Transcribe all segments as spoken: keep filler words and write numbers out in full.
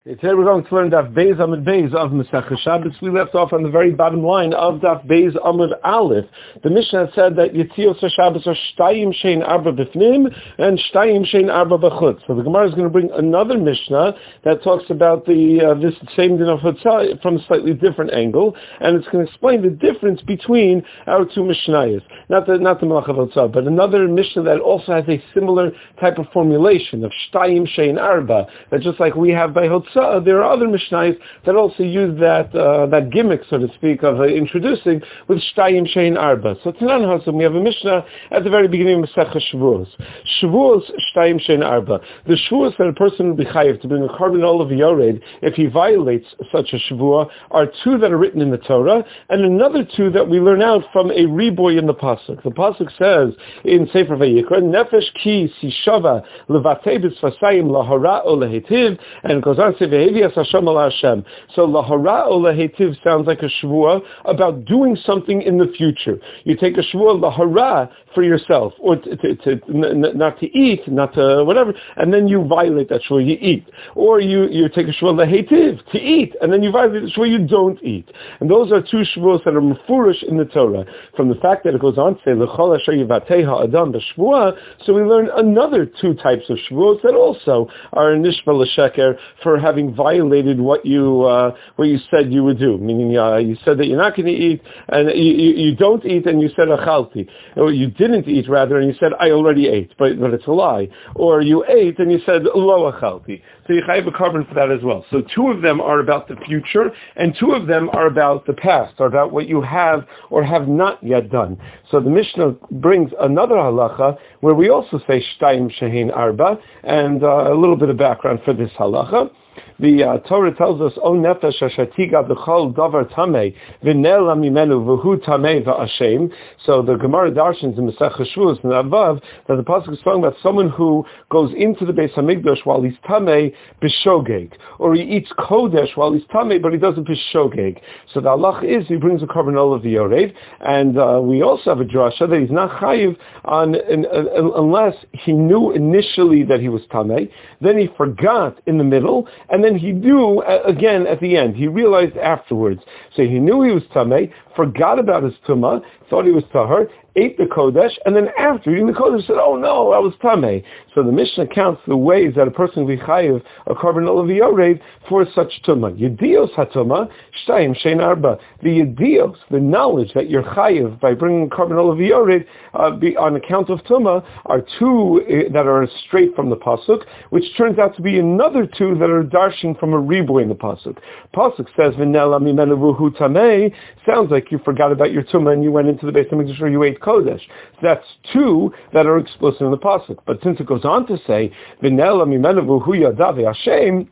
Today we're going to learn Daf Beis Amud Beis of Masechah Shabbos. We left off on the very bottom line of Daf Beis Amud Aleph. The Mishnah said that Yitzios HaShabbos are Shtayim Shein Arba B'fnim and Shtayim Shein Arba B'chutz. So the Gemara is going to bring another Mishnah that talks about the uh, this same din of Chutzah from a slightly different angle, and it's going to explain the difference between our two Mishnayos. Not the not the Malach of Chutzah, but another Mishnah that also has a similar type of formulation of Shtayim Shein Arba, that just like we have by Chutzah, there are other Mishnayos that also use that uh, that gimmick, so to speak, of uh, introducing with Shtayim Shein Arba. So Tanan Hasan, we have a Mishnah at the very beginning of Masechah Shavuos. Shavuos Shtayim Shein Arba. The Shavuos that a person would be chayiv to bring a carbon olive yored if he violates such a Shavuah are two that are written in the Torah, and another two that we learn out from a reboy in the pasuk. The pasuk says in Sefer Vayikra, Nefesh ki sishava levatei b'sfasayim lahara o lehetiv, and it goes on to say Hashem. So lahara o lehetiv sounds like a shvuah about doing something in the future. You take a shvuah lahara for yourself, or to, to, to, n- not to eat, not to whatever, and then you violate that shvuah, you eat. Or you, you take a shvuah lehetiv, to eat, and then you violate the shvuah, you don't eat. And those are two shvuahs that are mefurish in the Torah. From the fact that it goes on to say l'chol asher yivatei ha'adam b'shvuah, so we learn another two types of shvuahs that also are nishba l'sheker for having violated what you uh, what you said you would do. Meaning, uh, you said that you're not going to eat, and you, you, you don't eat, and you said achalti, or you didn't eat rather, and you said I already ate, but but it's a lie. Or you ate and you said lo achalti. So you have a carbon for that as well. So two of them are about the future, and two of them are about the past, or about what you have or have not yet done. So the Mishnah brings another halacha where we also say shtayim shehin arba, and uh, a little bit of background for this halacha. The uh, Torah tells us, "O nefesh asher tiga b'chol davar tamei v'nela mimenu v'hu tamei v'ashem." So the Gemara darshans in Masechah Shavuos and above that the pasuk is talking about someone who goes into the Beis Hamikdash while he's tamei b'shogeg, or he eats kodesh while he's tamei, but he doesn't b'shogeg. So the halach is he brings a carbon olive yored, and uh, we also have a drasha that he's not chayiv on in, uh, unless he knew initially that he was tamei, then he forgot in the middle, and then he knew uh, again at the end. He realized afterwards. So he knew he was tamei, forgot about his tumah, thought he was tahor, ate the kodesh, and then after eating the kodesh said, "Oh no, I was tamei." So the Mishnah counts the ways that a person will be chayiv a carbon olive yored for such tumah. Yedios hatumah shtayim shein arba. The yedios, the knowledge that you're chayiv by bringing carbon olive yored uh, be on account of tumah, are two uh, that are straight from the pasuk, which turns out to be another two that are darshing from a reboy in the pasuk. Pasuk says v'nela mimenu v'hu tamei. Sounds like you forgot about your tumah and you went into the Beis Hamikdash or you ate kodesh. So that's two that are explicit in the pasuk. But since it goes on to say v'nela mimenu v'hu yadav Hashem,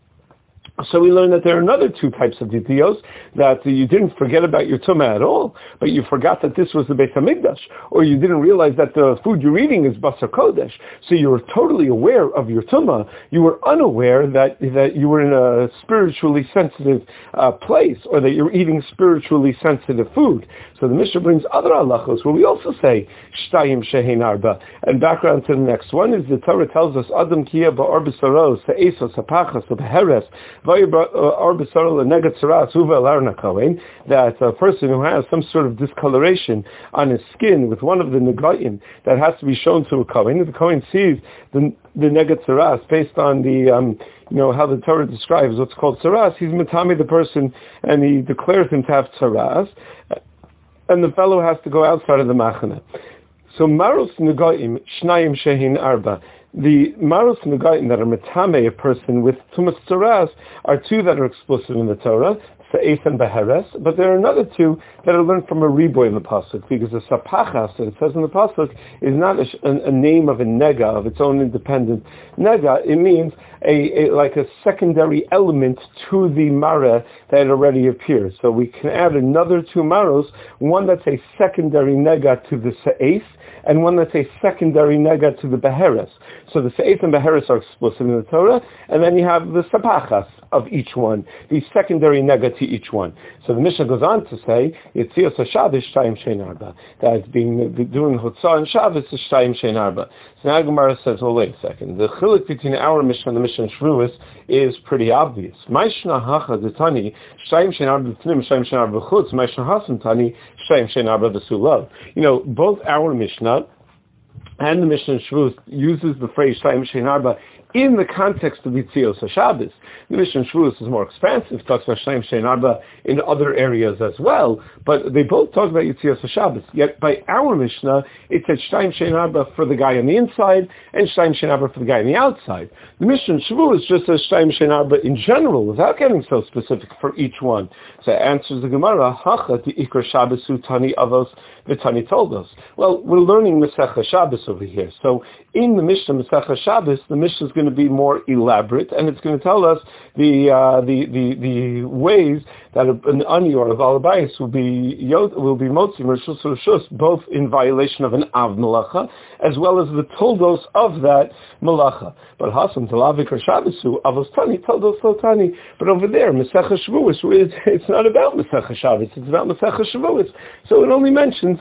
so we learn that there are another two types of ditios, that you didn't forget about your tumah at all, but you forgot that this was the Beis Hamikdash, or you didn't realize that the food you're eating is basar kodesh. So you were totally aware of your tumah. You were unaware that that you were in a spiritually sensitive uh, place, or that you're eating spiritually sensitive food. So the Mishnah brings other halachos where we also say shtayim shehin arba. And background to the next one is the Torah tells us adam kiya ba'or b'saros ha'esos ha'pachas ha'heres that a person who has some sort of discoloration on his skin with one of the negaim that has to be shown to a kohen, if the kohen sees the the negat saras based on the um, you know how the Torah describes what's called saras, he's matami the person and he declares him to have saras, and the fellow has to go outside of the machana. So maros negaim shnayim shehin arba. The maros negaim that are metame a person with tumas tzaras are two that are explicit in the Torah, se'es and beheres, but there are another two that are learned from a reboy in the pasuk, because the sapachas that it says in the pasuk is not a, a, a name of a nega, of its own independent nega. It means a, a like a secondary element to the mara that already appears. So we can add another two maros, one that's a secondary nega to the se'es, and one that's a secondary nega to the beheres. So the se'es and beheres are explicit in the Torah, and then you have the sapachas of each one, the secondary nega to to each one. So the Mishnah goes on to say, Yitzios HaShabbos Shtayim Shein Arba. That it's being doing Hotzah and Shabbos is Shtayim Shein Arba. So now Gemara says, well, wait a second. The chiluk between our Mishnah and the Mishnah in Shavuos is pretty obvious. Ma'ishna hacha detani Shtayim Shein Arba b'Tnim, Shtayim Shein Arba b'Chutz, Ma'ishna hasan tani Shtayim Shein Arba b'Sulav. You know, both our Mishnah and the Mishnah in Shavuos uses the phrase Shtayim Shein Arba in the context of Yitzios HaShabbos. The Mishnah in Shavuos is more expansive, talks about Shtayim Shein Arba in other areas as well, but they both talk about Yitzios HaShabbos. Yet by our Mishnah, it said Shtayim Shein Arba for the guy on the inside and Shtayim Shein Arba for the guy on the outside. The Mishnah in Shavuos just says Shtayim Shein Arba in general, without getting so specific for each one. So it answers the Gemara, Hacha Ikar Shabbosu Tani Avos V'Tani Toldos. Well, we're learning Masechah Shabbos over here. So in the Mishnah Masechah Shabbos, the Mishnah is going to be more elaborate, and it's going to tell us the uh, the, the the ways that an ani or a balabayis will be will be motzi rishus rishus, both in violation of an av malacha as well as the toldos of that malacha. But hasan talavik or shabbosu avos tani toldos lo tani. But over there, Masechah Shavuos, it's not about Masechah Shabbos, it's about Masechah Shavuos. So it only mentions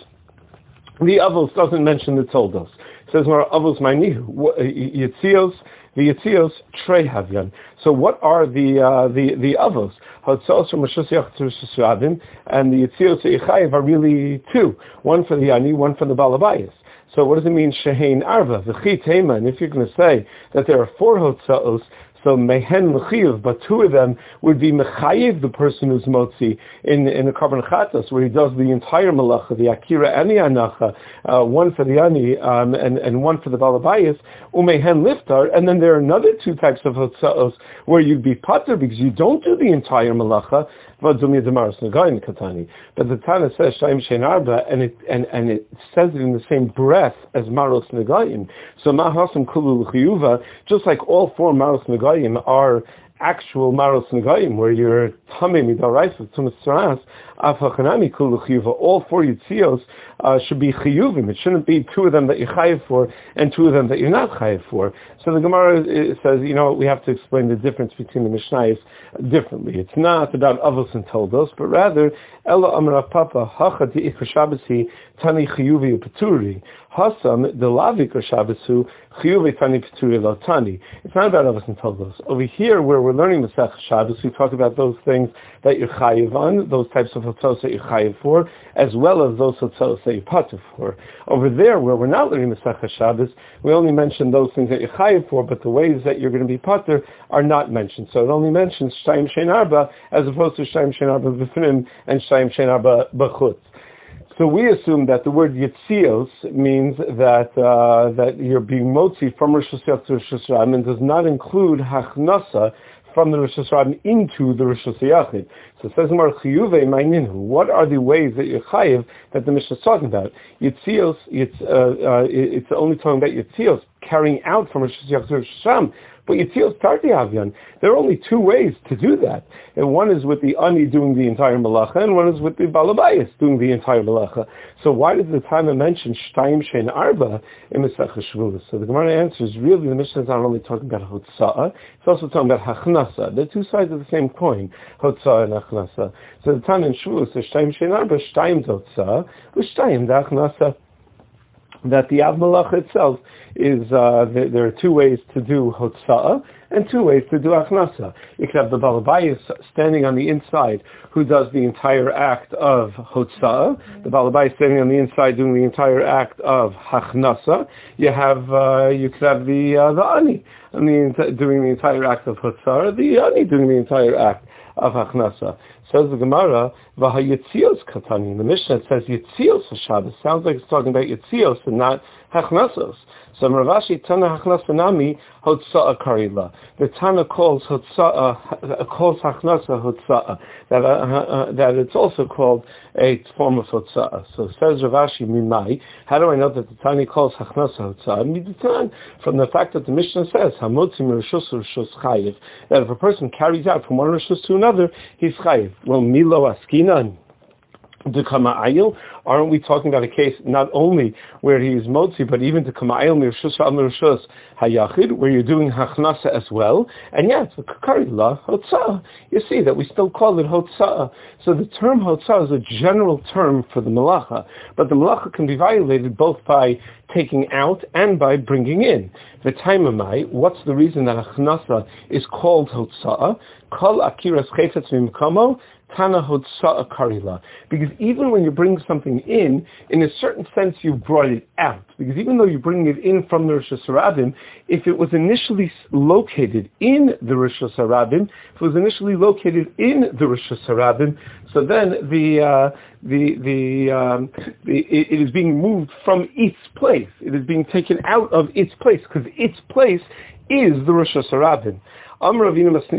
the avos, doesn't mention the toldos. It says more avos ma'nihu yitzios. The Yitzios Trei Havyan. So what are the uh, the the avos? Hotzos from Rishus Yachid to Rishus Rabim, and the Yitzios Eichayev are really two. One for the Ani, one for the Balabayas. So what does it mean Shehein Arba? V'chi Tema. And if you're going to say that there are four Hotzos, so mehen mechiv, but two of them would be mechayiv, the person who's motzi in in the korban chatas, where he does the entire malacha, the akira and the anacha, uh, one for the ani um, and and one for the balabayas, umehen liftar, and then there are another two types of hotzaos where you'd be pater because you don't do the entire malacha. But the Tana says Shtayim Shein Arba, and it and, and it says it in the same breath as Maros Negayim. So Mahasam Kulu L'Chiyuva, just like all four Maros Negayim are actual Maros Negayim, where you're Tamei Midaraisa Tumas Tzaras, Afachanami Kulu L'Chiyuva, all four Yitzios uh, should be Chiyuvim. It shouldn't be two of them that you're Chayiv for and two of them that you're not Chayiv for. So the Gemara says, you know, we have to explain the difference between the Mishnayos differently. It's not about Avos and Toldos, but rather Ella Amar Papa Hacha Di'ikar Shabbosi Tani Chiyuvi Upaturi Hasam Delavik Shabbosu Chiyuvi Tani Paturi Lo Tani. It's not about Avos and Toldos. Over here, where we're learning Masechah Shabbos, we talk about those things that you're Chayiv on, those types of hotzos that you're Chayiv for, as well as those hotzos that you're Pater for. Over there, where we're not learning Masechah Shabbos, we only mention those things that you're Chayiv for, but the ways that you're going to be Pater are not mentioned. So it only mentions Shtayim Shein Arba as opposed to Shtayim Shein Arba B'Fnim and Shtayim Shein Arba B'Chutz. So we assume that the word Yitzios means that uh, that you're being motzi from Rosh Hashanah to Rosh Hashanah and does not include Hachnasa from the Rosh Hashanah into the Rosh Hashanah. So it says in Chiyuvei Ma'ninhu, what are the ways that you're chayiv that the Mishnah is talking about? Yitzios, it's, uh, uh, it's only talking about Yitzios, carrying out from Rosh Hashanah to Rosh Hashanah. But Yitzios Tarti Havyan, there are only two ways to do that. And one is with the Ani doing the entire Malacha, and one is with the Balabayas doing the entire Malacha. So why does the Tana mention Shtayim Shein Arba in Masechah Shavuos? So the Gemara answers, really the Mishnah is not only talking about Hotza'ah, it's also talking about Hachnasa. They're two sides of the same coin, Hotza'ah and Hachnasa. So the Tana in Shavuos says Shtayim Shein Arba, Shtayim Hotza'ah, Shtayim Hachnasa. That the Av Malacha itself is, uh, there, there are two ways to do Hotza'ah and two ways to do Achnasa. You could have the Balabayas standing on the inside who does the entire act of Hotza'ah, the Balabayas standing on the inside doing the entire act of Hachnasa. You have, uh, you could have the, uh, the Ani and the, doing the entire act of Hotza'ah, the Ani doing the entire act of Hachnasa. Says the Gemara, V'hayitzios katani. The Mishnah says Yitzios Shabbos. Sounds like it's talking about Yitzios and not Hachnasos. So Ravashi Tana Hachnasa Hotza'ah Karila. The Tana calls Hotza'ah, calls Hachnasa Hotza'ah. That, uh, uh, that it's also called a form of Hotza'ah. So says Ravashi Mimai. How do I know that the Tana calls Hachnasa Hotza'ah? Miditan. From the fact that the Mishnah says Hamotzi Merishus Rishus Chayiv. That if a person carries out from one Rishus to another, he's Chayiv. Well, Milo Askinan. the Kama'ayil, aren't we talking about a case not only where he is Motzi, but even the Kama'ayil Mirshus Mirshus Hayachid, where you're doing Hachnasa as well? And yeah, it's a Kakarila Hotzah. You see that we still call it Hotzah. So the term Hotzah is a general term for the Malacha, but the Malacha can be violated both by taking out and by bringing in. The time of my, what's the reason that Hachnasa is called Hotzah? Kol Akiras Chayfetz Mimkamo, Tana Hotzah Karila. Because even when you bring something in, in a certain sense you brought it out. Because even though you bring it in from the Rosh Hashanah, if it was initially located in the Rosh Hashanah, if it was initially located in the Rosh Hashanah, so then the uh, the the, um, the it, it is being moved from its place. It is being taken out of its place because its place is the Rosh Hashanah. From our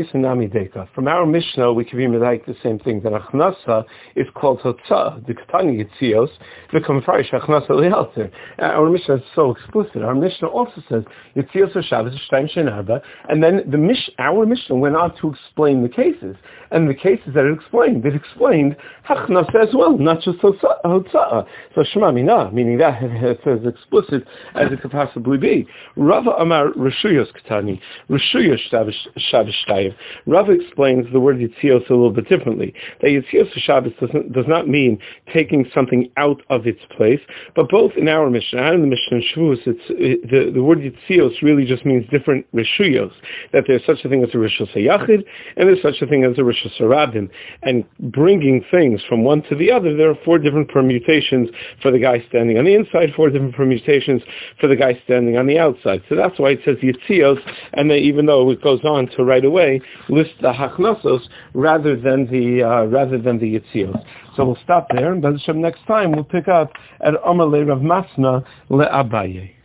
Mishnah, we can be like the same thing. That Achnasa is called Hotzah, the Ketani Yitzios, the Kamfarish Achnasa Lehalter. Our Mishnah is so explicit. Our Mishnah also says Yitzios Shabbos Shtayim Shein Arba, and then the Mish, our Mishnah went on to explain the cases, and the cases that it explained, it explained Achnasa as well, not just Hotzah. So Shema Mina, meaning that it's as explicit as it could possibly be. Rava Amar Rishuyos Ketani, Rishuyos Shabbos. Shabbos Shtayim. Rav explains the word Yitzios a little bit differently. That Yitzios Shabbos doesn't, does not mean taking something out of its place, but both in our Mishnah and in the Mishnah Shavuos, it's, it, the, the word Yitzios really just means different Rishuyos. That there's such a thing as a Rishus HaYachid, and there's such a thing as a Rishus HaRabim. And bringing things from one to the other, there are four different permutations for the guy standing on the inside, four different permutations for the guy standing on the outside. So that's why it says Yitzios, and then even though it goes on to right away list the hachnasos rather than the uh, rather than the yitzios. So we'll stop there, and next time we'll pick up at Amar le Rav Masna le Abaye.